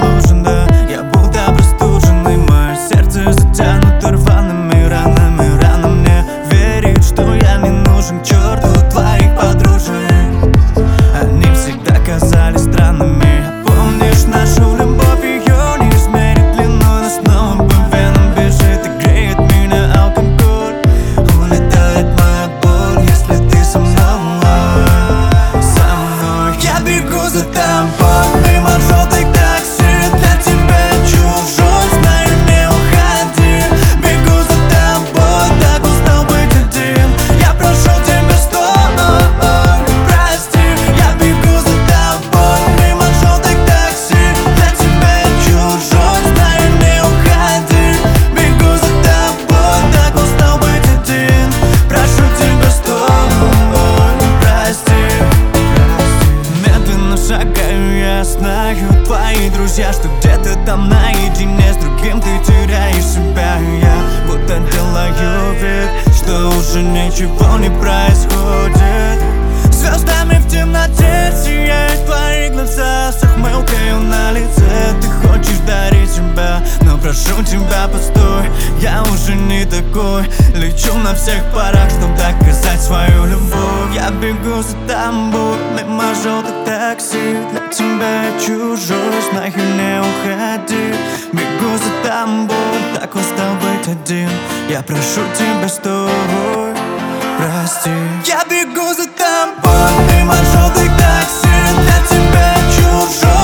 нужен, да. Я будто простуженный, мое сердце затянуто рваными ранами. Рано мне верит, что я не нужен к черту твоих подружек. Они всегда казались странными. Помнишь нашу любовь, ее не измерит длиной, но снова по венам бежит и греет меня алкоголь. Улетает моя боль, если ты со мной. Я бегу за тобой мимо желтых такси, для тебя чужой, знаю, не уходи. Бегу за тобой, так устал быть один. Я прошу тебя, стой, прости. Я бегу за тобой мимо желтых такси, для тебя чужой, знаю, не уходи. Бегу за тобой, так устал быть один. Прошу тебя, стой, прости. Медленно шагаю, я знаю, твои друзья, что где-то там наедине с другим ты теряешь себя. Я будто делаю вид, что уже ничего не происходит. Звездами в темноте сияет в твоих глазах, с ухмылкою на лице. Ты хочешь дарить себя, но прошу тебя, постой. Я уже не такой, лечу на всех парах, чтобы доказать свою любовь. Я бегу за тобой мимо желтых такси, для тебя я чужой, знаю, не уходи. Бегу за тобой, так устал быть один. Я прошу тебя, стой, прости. Я бегу за тобой мимо желтых такси, для тебя я чужой.